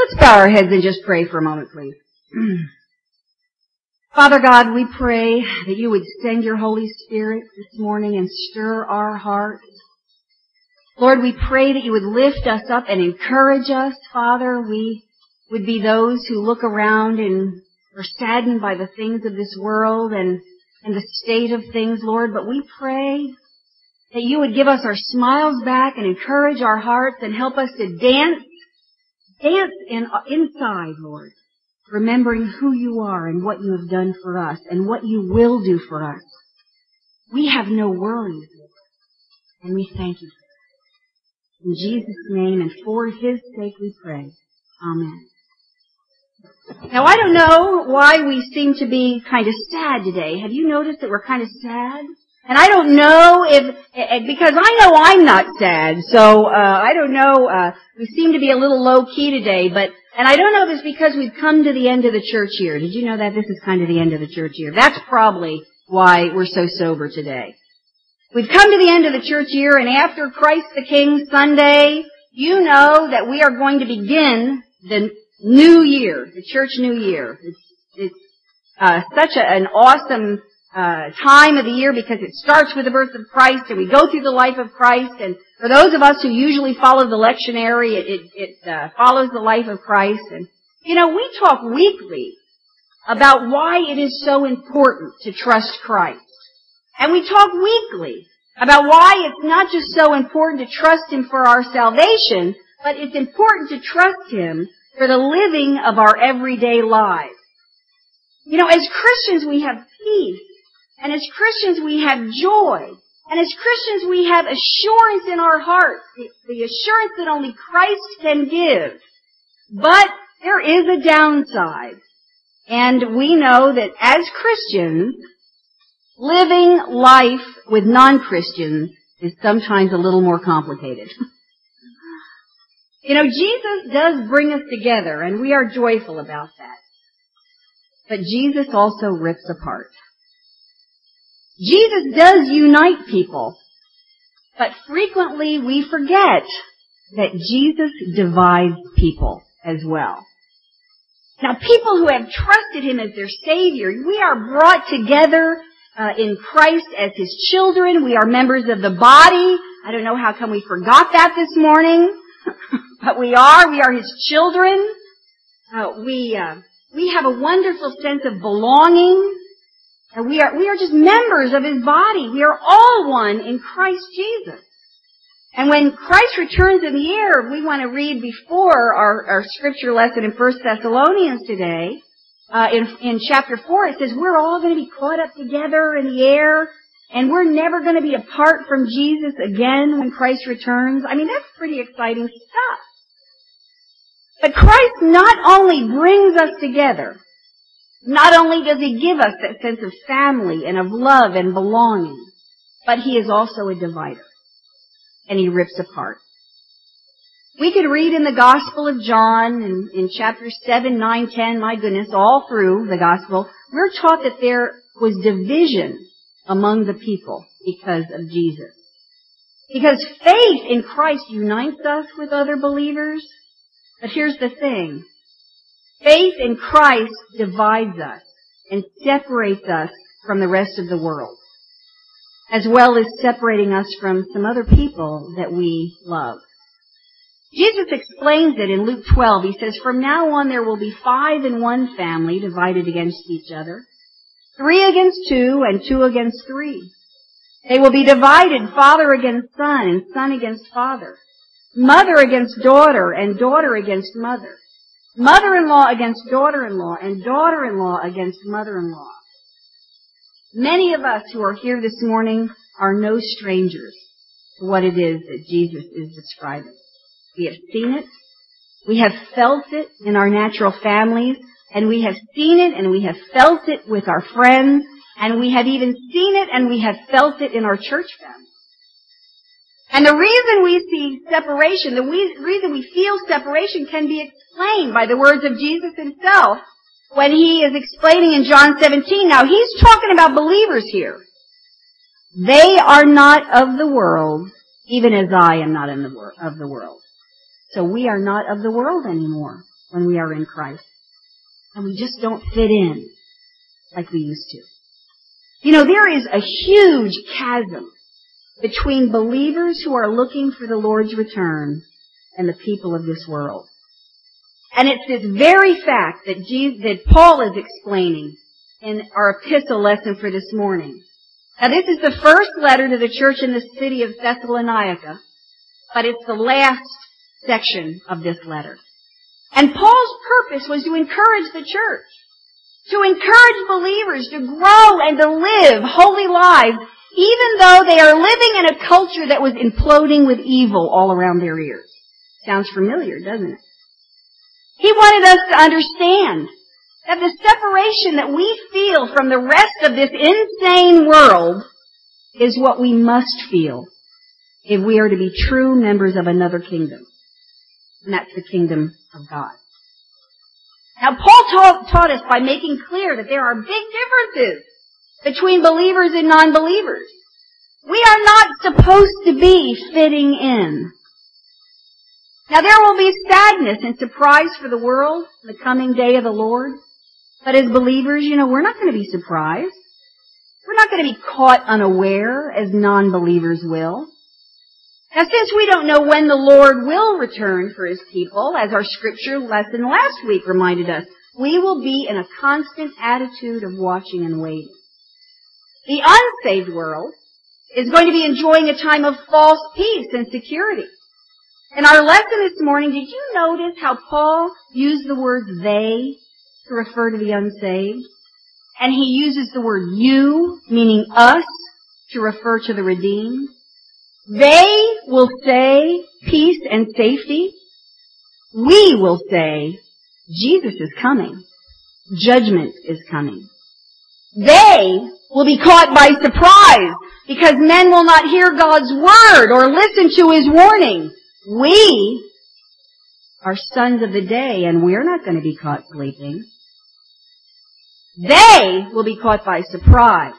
Let's bow our heads and just pray for a moment, please. Father God, we pray that you would send your Holy Spirit this morning and stir our hearts. Lord, we pray that you would lift us up and encourage us, Father. We would be those who look around and are saddened by the things of this world and the state of things, Lord. But we pray that you would give us our smiles back and encourage our hearts and help us to dance inside, Lord, remembering who you are and what you have done for us and what you will do for us. We have no worries, Lord, and we thank you. In Jesus' name and for his sake we pray. Amen. Now, I don't know why we seem to be kind of sad today. Have you noticed that we're kind of sad? And I don't know because I know I'm not sad, so I don't know, we seem to be a little low-key today, and I don't know if it's because we've come to the end of the church year. Did you know that this is kind of the end of the church year? That's probably why we're so sober today. We've come to the end of the church year, and after Christ the King Sunday, you know that we are going to begin the new year, the church new year. It's such an awesome time of the year because it starts with the birth of Christ and we go through the life of Christ, and for those of us who usually follow the lectionary, it follows the life of Christ. And you know, we talk weekly about why it is so important to trust Christ. And we talk weekly about why it's not just so important to trust him for our salvation, but it's important to trust him for the living of our everyday lives. You know, as Christians we have peace. And as Christians we have joy. And as Christians we have assurance in our hearts. The assurance that only Christ can give. But there is a downside. And we know that as Christians, living life with non-Christians is sometimes a little more complicated. You know, Jesus does bring us together, and we are joyful about that. But Jesus also rips apart. Jesus does unite people, but frequently we forget that Jesus divides people as well. Now, people who have trusted him as their Savior, we are brought together in Christ as his children. We are members of the body. I don't know how come we forgot that this morning, but we are his children. We have a wonderful sense of belonging. And we are just members of his body. We are all one in Christ Jesus. And when Christ returns in the air, we want to read before our scripture lesson in 1 Thessalonians today, in chapter 4, it says we're all going to be caught up together in the air, and we're never going to be apart from Jesus again when Christ returns. I mean, that's pretty exciting stuff. But Christ not only brings us together, not only does he give us that sense of family and of love and belonging, but he is also a divider. And he rips apart. We could read in the Gospel of John, in chapters 7, 9, 10, my goodness, all through the Gospel, we're taught that there was division among the people because of Jesus. Because faith in Christ unites us with other believers. But here's the thing. Faith in Christ divides us and separates us from the rest of the world, as well as separating us from some other people that we love. Jesus explains it in Luke 12. He says, from now on there will be 5 in one family divided against each other, 3 against 2, and 2 against 3. They will be divided, father against son, and son against father, mother against daughter, and daughter against mother, mother-in-law against daughter-in-law, and daughter-in-law against mother-in-law. Many of us who are here this morning are no strangers to what it is that Jesus is describing. We have seen it, we have felt it in our natural families, and we have seen it and we have felt it with our friends, and we have even seen it and we have felt it in our church family. And the reason we see separation, the reason we feel separation can be explained by the words of Jesus himself when he is explaining in John 17. Now, he's talking about believers here. They are not of the world, even as I am not of the world. So we are not of the world anymore. when we are in Christ. And we just don't fit in like we used to. You know, there is a huge chasm between believers who are looking for the Lord's return and the people of this world. And it's this very fact that Paul is explaining in our epistle lesson for this morning. Now, this is the first letter to the church in the city of Thessalonica, but it's the last section of this letter. And Paul's purpose was to encourage the church, to encourage believers to grow and to live holy lives, even though they are living in a culture that was imploding with evil all around their ears. Sounds familiar, doesn't it? He wanted us to understand that the separation that we feel from the rest of this insane world is what we must feel if we are to be true members of another kingdom. And that's the kingdom of God. Now, Paul taught us by making clear that there are big differences between believers and non-believers. We are not supposed to be fitting in. Now, there will be sadness and surprise for the world in the coming day of the Lord. But as believers, you know, we're not going to be surprised. We're not going to be caught unaware as non-believers will. Now, since we don't know when the Lord will return for His people, as our scripture lesson last week reminded us, we will be in a constant attitude of watching and waiting. The unsaved world is going to be enjoying a time of false peace and security. In our lesson this morning, did you notice how Paul used the word they to refer to the unsaved? And he uses the word you, meaning us, to refer to the redeemed. They will say peace and safety. We will say Jesus is coming. Judgment is coming. They will be caught by surprise because men will not hear God's word or listen to His warning. We are sons of the day, and we're not going to be caught sleeping. They will be caught by surprise.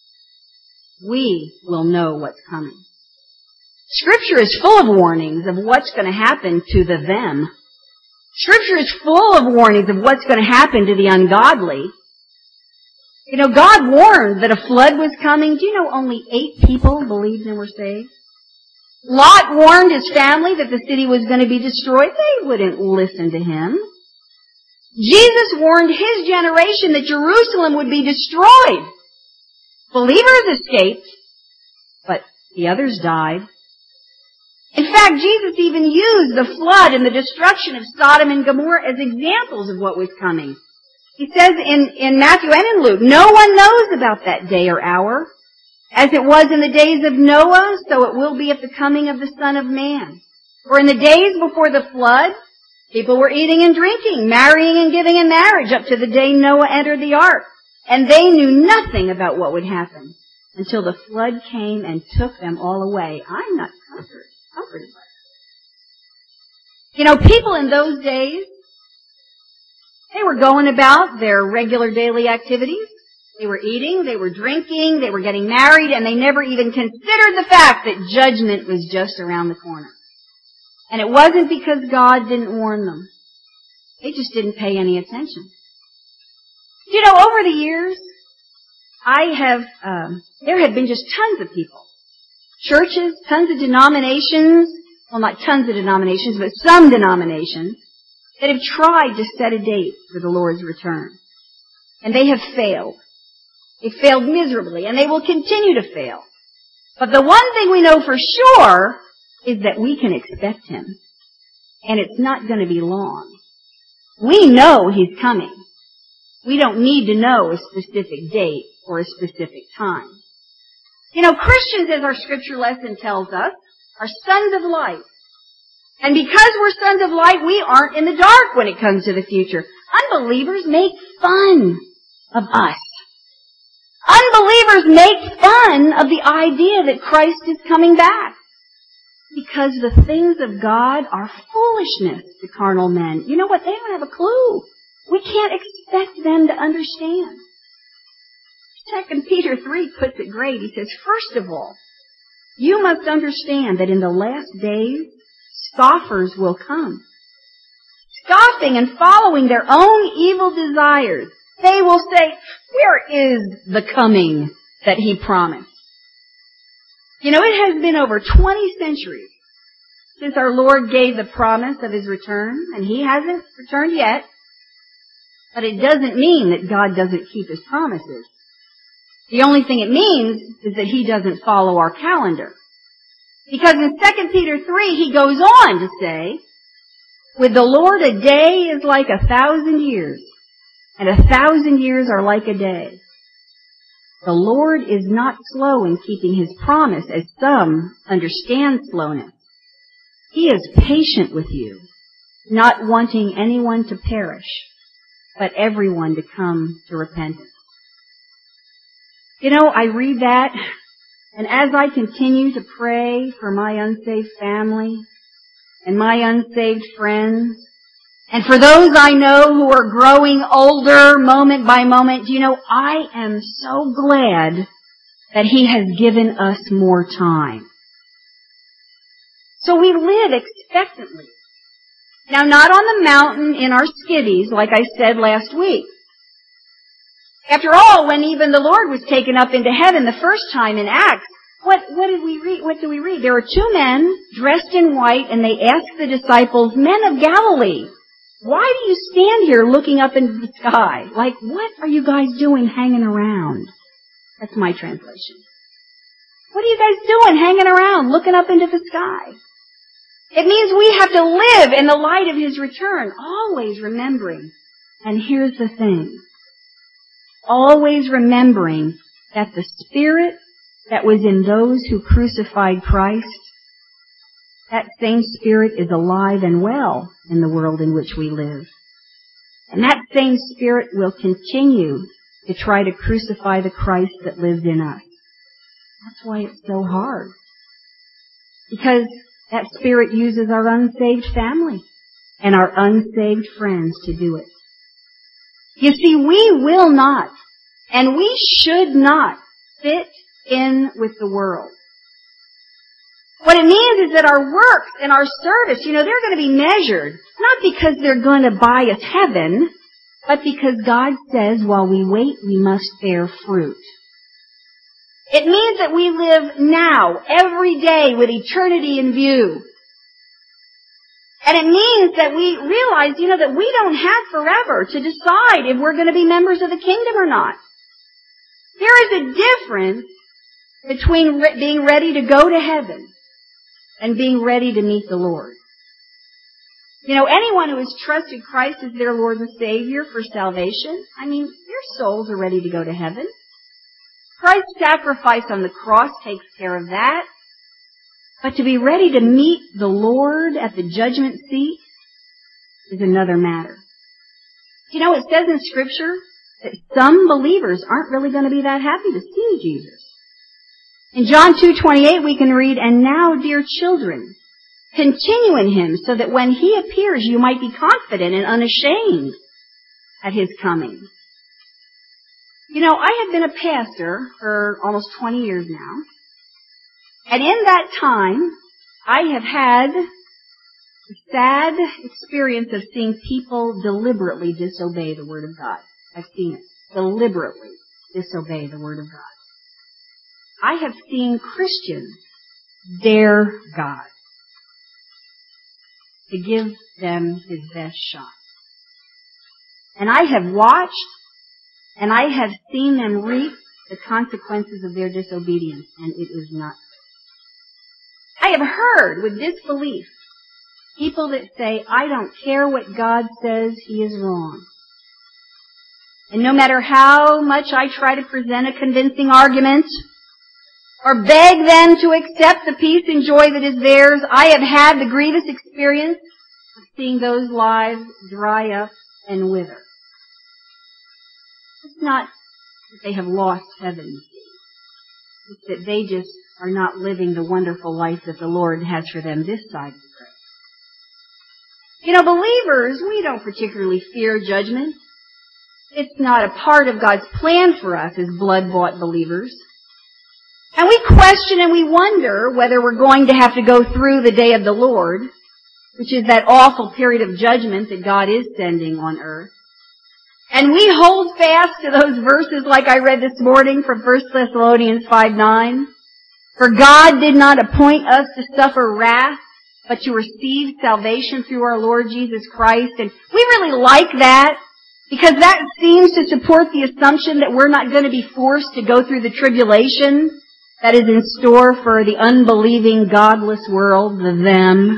We will know what's coming. Scripture is full of warnings of what's going to happen to the them. Scripture is full of warnings of what's going to happen to the ungodly. You know, God warned that a flood was coming. Do you know only 8 people believed and were saved? Lot warned his family that the city was going to be destroyed. They wouldn't listen to him. Jesus warned his generation that Jerusalem would be destroyed. Believers escaped, but the others died. In fact, Jesus even used the flood and the destruction of Sodom and Gomorrah as examples of what was coming. He says in Matthew and in Luke, no one knows about that day or hour. As it was in the days of Noah, so it will be at the coming of the Son of Man. For in the days before the flood, people were eating and drinking, marrying and giving in marriage up to the day Noah entered the ark. And they knew nothing about what would happen until the flood came and took them all away. I'm not comforted by that. You know, people in those days, they were going about their regular daily activities. They were eating, they were drinking, they were getting married, and they never even considered the fact that judgment was just around the corner. And it wasn't because God didn't warn them. They just didn't pay any attention. You know, over the years, there have been just tons of people. Churches, tons of denominations, well, not tons of denominations, but some denominations that have tried to set a date for the Lord's return. And they have failed. They failed miserably, and they will continue to fail. But the one thing we know for sure is that we can expect Him. And it's not going to be long. We know He's coming. We don't need to know a specific date or a specific time. You know, Christians, as our scripture lesson tells us, are sons of light. And because we're sons of light, we aren't in the dark when it comes to the future. Unbelievers make fun of us. Unbelievers make fun of the idea that Christ is coming back. Because the things of God are foolishness to carnal men. You know what? They don't have a clue. We can't expect them to understand. 2 Peter 3 puts it great. He says, first of all, you must understand that in the last days, scoffers will come. scoffing and following their own evil desires. They will say, where is the coming that he promised? You know, it has been over 20 centuries since our Lord gave the promise of his return, and he hasn't returned yet. But it doesn't mean that God doesn't keep his promises. The only thing it means is that he doesn't follow our calendar. Because in 2 Peter 3, he goes on to say, with the Lord a day is like 1,000 years, and 1,000 years are like a day. The Lord is not slow in keeping his promise, as some understand slowness. He is patient with you, not wanting anyone to perish, but everyone to come to repentance. You know, I read that, and as I continue to pray for my unsaved family and my unsaved friends, and for those I know who are growing older moment by moment, you know, I am so glad that he has given us more time. So we live expectantly. Now, not on the mountain in our skivvies, like I said last week. After all, when even the Lord was taken up into heaven the first time in Acts, what did we read? What do we read? There were two men dressed in white, and they asked the disciples, "Men of Galilee, why do you stand here looking up into the sky? Like, what are you guys doing hanging around?" That's my translation. What are you guys doing hanging around looking up into the sky? It means we have to live in the light of his return, always remembering. And here's the thing. Always remembering that the Spirit that was in those who crucified Christ, that same Spirit is alive and well in the world in which we live. And that same Spirit will continue to try to crucify the Christ that lives in us. That's why it's so hard. Because that Spirit uses our unsaved family and our unsaved friends to do it. You see, we will not, and we should not, fit in with the world. What it means is that our works and our service, you know, they're going to be measured, not because they're going to buy us heaven, but because God says while we wait, we must bear fruit. It means that we live now, every day, with eternity in view. And it means that we realize, you know, that we don't have forever to decide if we're going to be members of the kingdom or not. There is a difference between being ready to go to heaven and being ready to meet the Lord. You know, anyone who has trusted Christ as their Lord and Savior for salvation, I mean, their souls are ready to go to heaven. Christ's sacrifice on the cross takes care of that. But to be ready to meet the Lord at the judgment seat is another matter. You know, it says in Scripture that some believers aren't really going to be that happy to see Jesus. In John 2:28 we can read, "And now, dear children, continue in him so that when he appears you might be confident and unashamed at his coming." You know, I have been a pastor for almost 20 years now. And in that time, I have had the sad experience of seeing people deliberately disobey the Word of God. I've seen it. Deliberately disobey the Word of God. I have seen Christians dare God to give them his best shot. And I have watched and I have seen them reap the consequences of their disobedience, and it is not good. I have heard with disbelief people that say, "I don't care what God says, he is wrong." And no matter how much I try to present a convincing argument or beg them to accept the peace and joy that is theirs, I have had the grievous experience of seeing those lives dry up and wither. It's not that they have lost heaven. It's that they just are not living the wonderful life that the Lord has for them this side of the grave. You know, believers, we don't particularly fear judgment. It's not a part of God's plan for us as blood-bought believers. And we question and we wonder whether we're going to have to go through the day of the Lord. which is that awful period of judgment that God is sending on earth. And we hold fast to those verses like I read this morning from 1 Thessalonians 5:9. For God did not appoint us to suffer wrath, but to receive salvation through our Lord Jesus Christ. And we really like that, because that seems to support the assumption that we're not going to be forced to go through the tribulation that is in store for the unbelieving, godless world, the them.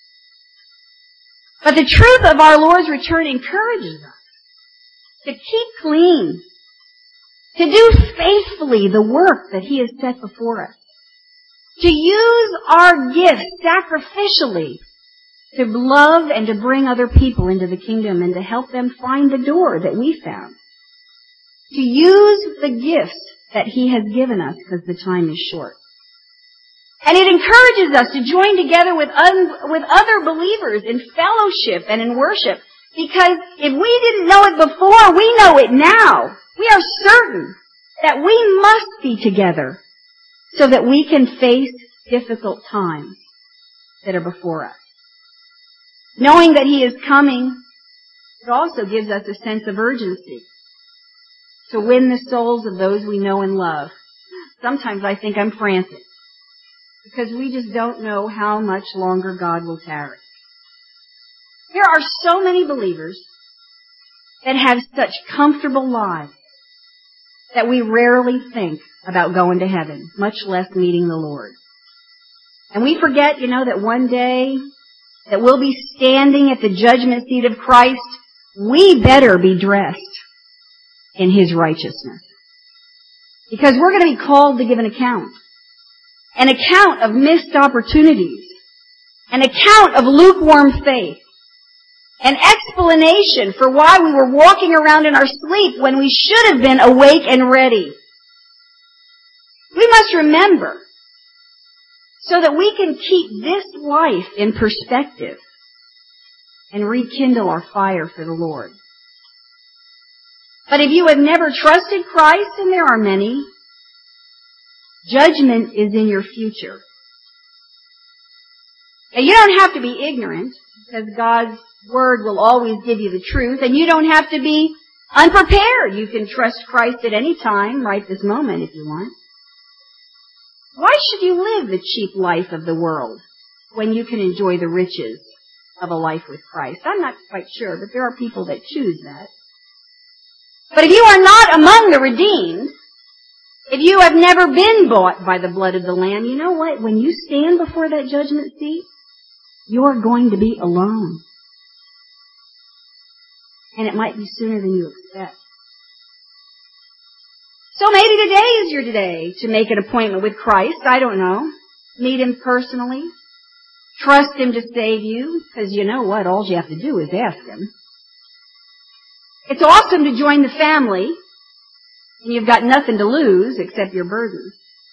But the truth of our Lord's return encourages us to keep clean, to do faithfully the work that He has set before us, to use our gifts sacrificially to love and to bring other people into the kingdom and to help them find the door that we found, to use the gifts that He has given us because the time is short. And it encourages us to join together with other believers in fellowship and in worship, because if we didn't know it before, we know it now. We are certain that we must be together so that we can face difficult times that are before us. Knowing that He is coming, it also gives us a sense of urgency to win the souls of those we know and love. Sometimes I think I'm frantic, because we just don't know how much longer God will tarry. There are so many believers that have such comfortable lives that we rarely think about going to heaven, much less meeting the Lord. And we forget, that one day that we'll be standing at the judgment seat of Christ, we better be dressed in His righteousness. Because we're going to be called to give an account of missed opportunities, an account of lukewarm faith, an explanation for why we were walking around in our sleep when we should have been awake and ready. We must remember, so that we can keep this life in perspective and rekindle our fire for the Lord. But if you have never trusted Christ, and there are many, judgment is in your future. Now, you don't have to be ignorant, because God's Word will always give you the truth, and you don't have to be unprepared. You can trust Christ at any time, right this moment if you want. Why should you live the cheap life of the world when you can enjoy the riches of a life with Christ? I'm not quite sure, but there are people that choose that. But if you are not among the redeemed, if you have never been bought by the blood of the Lamb, you know what? When you stand before that judgment seat, you're going to be alone. And it might be sooner than you expect. So maybe today is your day to make an appointment with Christ. I don't know. Meet Him personally. Trust Him to save you, because you know what? All you have to do is ask Him. It's awesome to join the family, and you've got nothing to lose except your burden.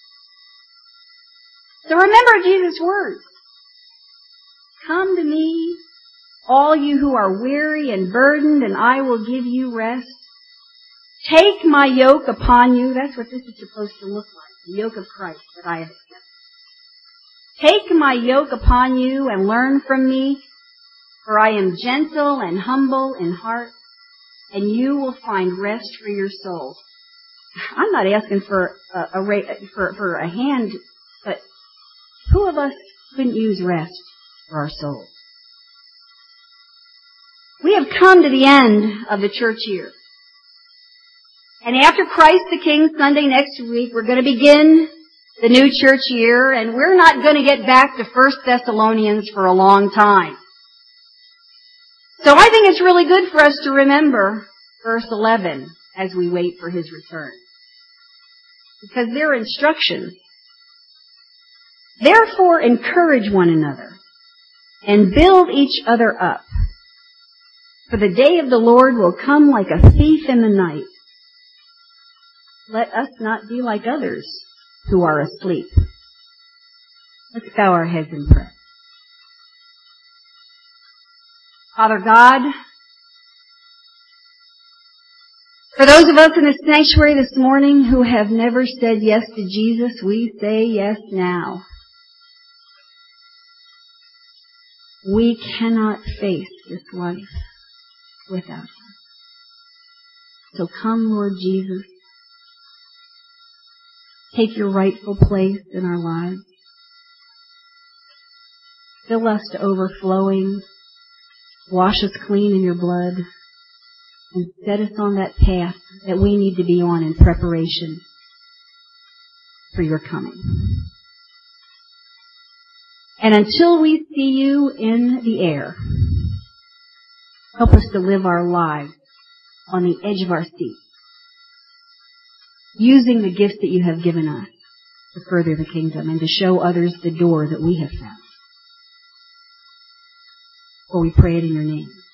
So remember Jesus' words. Come to me, all you who are weary and burdened, and I will give you rest. Take my yoke upon you. That's what this is supposed to look like, the yoke of Christ that I have accepted. Take my yoke upon you and learn from me, for I am gentle and humble in heart, and you will find rest for your souls. I'm not asking for a hand, but who of us couldn't use rest for our souls? We have come to the end of the church year. And after Christ the King Sunday next week, we're going to begin the new church year, and we're not going to get back to 1 Thessalonians for a long time. So I think it's really good for us to remember verse 11 as we wait for His return, because there are instructions. Therefore, encourage one another and build each other up, for the day of the Lord will come like a thief in the night. Let us not be like others who are asleep. Let's bow our heads and pray. Father God, for those of us in the sanctuary this morning who have never said yes to Jesus, we say yes now. We cannot face this life without Him. So come, Lord Jesus. Take your rightful place in our lives. Fill us to overflowing. Wash us clean in your blood. And set us on that path that we need to be on in preparation for your coming. And until we see you in the air, help us to live our lives on the edge of our seat, using the gifts that you have given us to further the kingdom and to show others the door that we have found. For we pray it in your name.